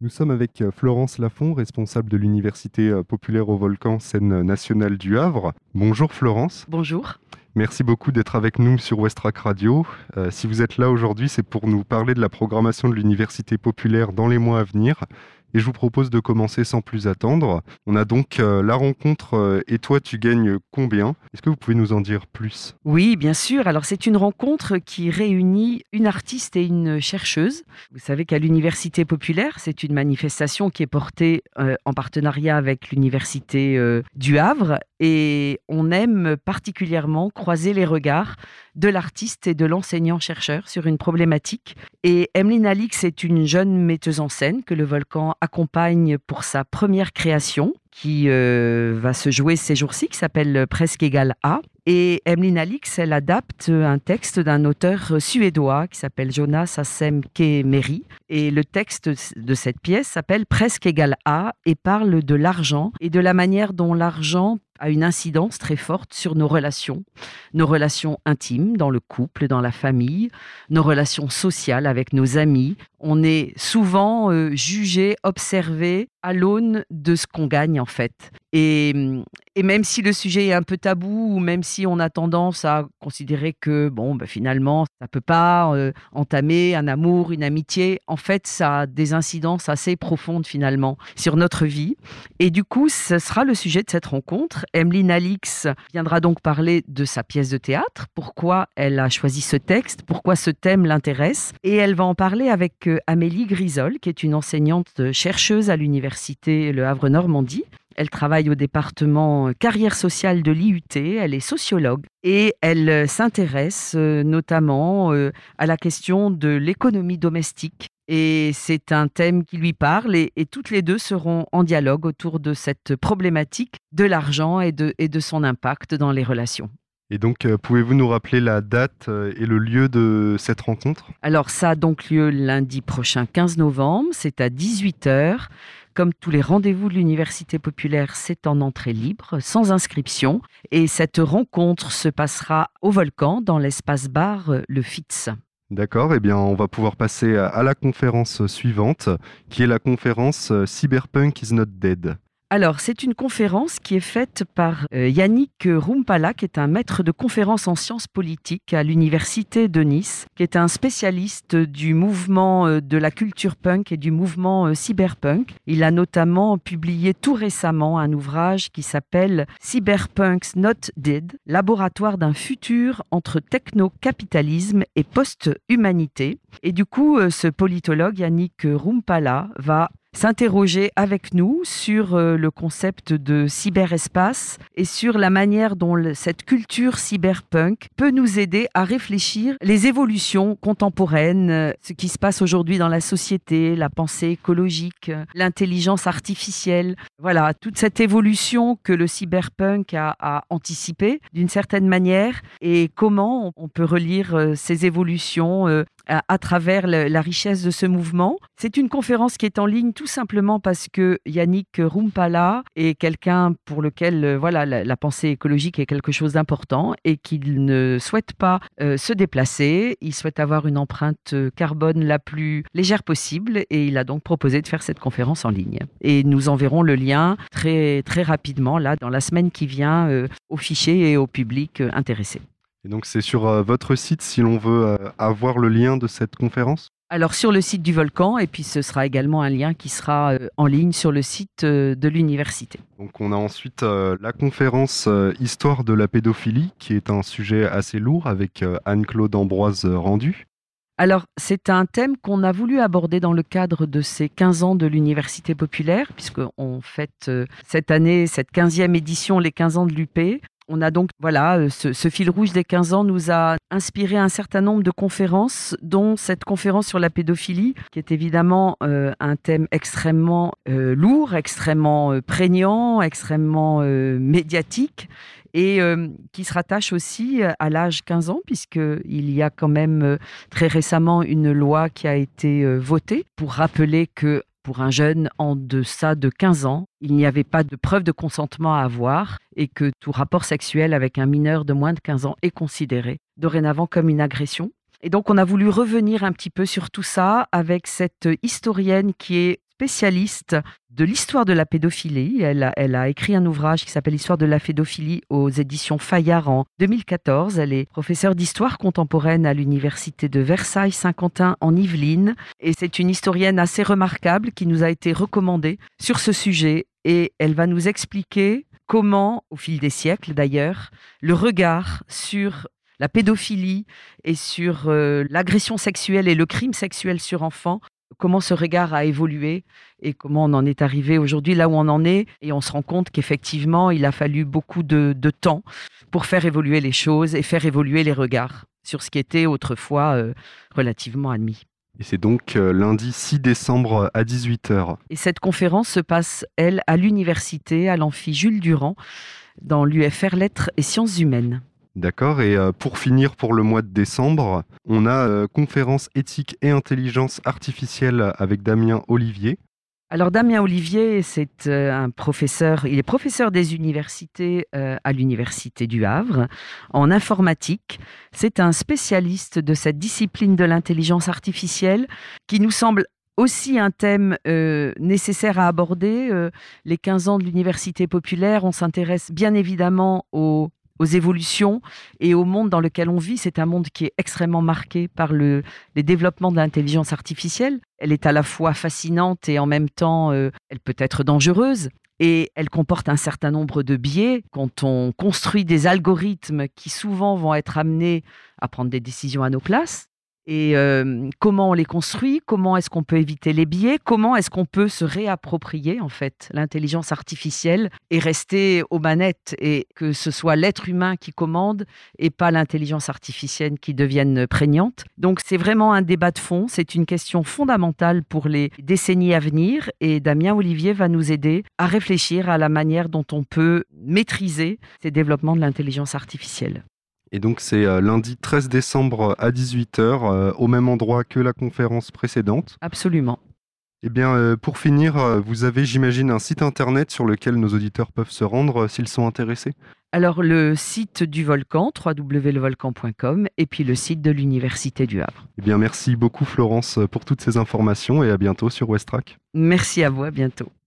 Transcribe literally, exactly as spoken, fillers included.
Nous sommes avec euh, Florence Lafont, responsable de l'Université euh, populaire au Volcan, scène nationale du Havre. Bonjour Florence. Bonjour. Merci beaucoup d'être avec nous sur Westrack Radio. Euh, si vous êtes là aujourd'hui, c'est pour nous parler de la programmation de l'Université populaire dans les mois à venir. Et je vous propose de commencer sans plus attendre. On a donc euh, la rencontre euh, Et toi, tu gagnes combien ? Est-ce que vous pouvez nous en dire plus ? Oui, bien sûr. Alors, c'est une rencontre qui réunit une artiste et une chercheuse. Vous savez qu'à l'Université populaire, c'est une manifestation qui est portée euh, en partenariat avec l'Université euh, du Havre. Et on aime particulièrement croiser les regards de l'artiste et de l'enseignant-chercheur sur une problématique. Et Emeline Alix est une jeune metteuse en scène que le Volcan accompagne pour sa première création, qui euh, va se jouer ces jours-ci, qui s'appelle Presque égal à. Et Emeline Alix, elle adapte un texte d'un auteur suédois qui s'appelle Jonas Assem Kemeri. Et le texte de cette pièce s'appelle Presque égal à et parle de l'argent et de la manière dont l'argent a une incidence très forte sur nos relations, nos relations intimes, dans le couple, dans la famille, nos relations sociales avec nos amis. On est souvent euh, jugé, observé à l'aune de ce qu'on gagne en fait. Et, et même si le sujet est un peu tabou, ou même si on a tendance à considérer que bon, ben finalement, ça ne peut pas euh, entamer un amour, une amitié, en fait, ça a des incidences assez profondes finalement sur notre vie. Et du coup, ce sera le sujet de cette rencontre. Emeline Alix viendra donc parler de sa pièce de théâtre, pourquoi elle a choisi ce texte, pourquoi ce thème l'intéresse. Et elle va en parler avec euh, Amélie Grisol, qui est une enseignante chercheuse à l'Université Le Havre-Normandie. Elle travaille au département carrière sociale de l'I U T, elle est sociologue et elle s'intéresse notamment à la question de l'économie domestique. Et c'est un thème qui lui parle et, et toutes les deux seront en dialogue autour de cette problématique de l'argent et de, et de son impact dans les relations. Et donc, euh, pouvez-vous nous rappeler la date euh, et le lieu de cette rencontre ? Alors ça a donc lieu lundi prochain, quinze novembre, c'est à dix-huit heures. Comme tous les rendez-vous de l'Université populaire, c'est en entrée libre, sans inscription. Et cette rencontre se passera au Volcan, dans l'espace bar Le Fitz. D'accord, eh bien on va pouvoir passer à, à la conférence suivante, qui est la conférence euh, Cyberpunk is not dead. Alors, c'est une conférence qui est faite par euh, Yannick Rumpala, qui est un maître de conférence en sciences politiques à l'Université de Nice, qui est un spécialiste du mouvement euh, de la culture punk et du mouvement euh, cyberpunk. Il a notamment publié tout récemment un ouvrage qui s'appelle Cyberpunks Not Dead, laboratoire d'un futur entre techno-capitalisme et post-humanité. Et du coup, euh, ce politologue, Yannick Rumpala, va s'interroger avec nous sur euh, le concept de cyberespace et sur la manière dont le, cette culture cyberpunk peut nous aider à réfléchir les évolutions contemporaines, euh, ce qui se passe aujourd'hui dans la société, la pensée écologique, euh, l'intelligence artificielle. Voilà, toute cette évolution que le cyberpunk a, a anticipée d'une certaine manière et comment on, on peut relire euh, ces évolutions euh, à, à travers le, la richesse de ce mouvement. C'est une conférence qui est en ligne tout simplement parce que Yannick Rumpala est quelqu'un pour lequel euh, voilà, la, la pensée écologique est quelque chose d'important et qu'il ne souhaite pas euh, se déplacer. Il souhaite avoir une empreinte carbone la plus légère possible et il a donc proposé de faire cette conférence en ligne. Et nous enverrons le lien très, très rapidement, là, dans la semaine qui vient, euh, aux fichiers et au public euh, intéressé. Et donc c'est sur euh, votre site si l'on veut euh, avoir le lien de cette conférence ? Alors sur le site du Volcan, et puis ce sera également un lien qui sera euh, en ligne sur le site euh, de l'université. Donc on a ensuite euh, la conférence euh, Histoire de la pédophilie, qui est un sujet assez lourd avec euh, Anne-Claude Ambroise euh, Rendu. Alors, c'est un thème qu'on a voulu aborder dans le cadre de ces quinze ans de l'Université populaire, puisqu'on fête euh, cette année, cette quinzième édition, les quinze ans de l'U P. On a donc, voilà, ce, ce fil rouge des quinze ans nous a inspiré un certain nombre de conférences, dont cette conférence sur la pédophilie, qui est évidemment euh, un thème extrêmement euh, lourd, extrêmement euh, prégnant, extrêmement euh, médiatique, et euh, qui se rattache aussi à l'âge quinze ans, puisqu'il y a quand même euh, très récemment une loi qui a été euh, votée pour rappeler que pour un jeune en deçà de quinze ans, il n'y avait pas de preuve de consentement à avoir et que tout rapport sexuel avec un mineur de moins de quinze ans est considéré dorénavant comme une agression. Et donc, on a voulu revenir un petit peu sur tout ça avec cette historienne qui est spécialiste de l'histoire de la pédophilie. Elle a, elle a écrit un ouvrage qui s'appelle L'histoire de la pédophilie aux éditions Fayard en deux mille quatorze. Elle est professeure d'histoire contemporaine à l'université de Versailles-Saint-Quentin en Yvelines. Et c'est une historienne assez remarquable qui nous a été recommandée sur ce sujet. Et elle va nous expliquer comment, au fil des siècles d'ailleurs, le regard sur la pédophilie et sur euh, l'agression sexuelle et le crime sexuel sur enfants, comment ce regard a évolué et comment on en est arrivé aujourd'hui là où on en est. Et on se rend compte qu'effectivement, il a fallu beaucoup de, de temps pour faire évoluer les choses et faire évoluer les regards sur ce qui était autrefois euh, relativement admis. Et c'est donc euh, lundi six décembre à dix-huit heures. Et cette conférence se passe, elle, à l'université, à l'amphi Jules Durand, dans l'U F R Lettres et Sciences Humaines. D'accord, et euh, pour finir pour le mois de décembre, on a euh, conférence éthique et intelligence artificielle avec Damien Olivier. Alors Damien Olivier, c'est euh, un professeur, il est professeur des universités euh, à l'université du Havre en informatique. C'est un spécialiste de cette discipline de l'intelligence artificielle qui nous semble aussi un thème euh, nécessaire à aborder. Euh, les quinze ans de l'université populaire, on s'intéresse bien évidemment aux aux évolutions et au monde dans lequel on vit. C'est un monde qui est extrêmement marqué par le, les développements de l'intelligence artificielle. Elle est à la fois fascinante et en même temps, euh, elle peut être dangereuse. Et elle comporte un certain nombre de biais. Quand on construit des algorithmes qui souvent vont être amenés à prendre des décisions à nos places, et euh, comment on les construit, comment est-ce qu'on peut éviter les biais, comment est-ce qu'on peut se réapproprier en fait l'intelligence artificielle et rester aux manettes et que ce soit l'être humain qui commande et pas l'intelligence artificielle qui devienne prégnante. Donc c'est vraiment un débat de fond, c'est une question fondamentale pour les décennies à venir et Damien Olivier va nous aider à réfléchir à la manière dont on peut maîtriser ces développements de l'intelligence artificielle. Et donc c'est euh, lundi treize décembre à dix-huit heures, euh, au même endroit que la conférence précédente. Absolument. Eh bien, euh, pour finir, euh, vous avez, j'imagine, un site internet sur lequel nos auditeurs peuvent se rendre euh, s'ils sont intéressés. Alors le site du Volcan, w w w point le volcan point com, et puis le site de l'Université du Havre. Eh bien, merci beaucoup Florence pour toutes ces informations et à bientôt sur Westrack. Merci à vous, à bientôt.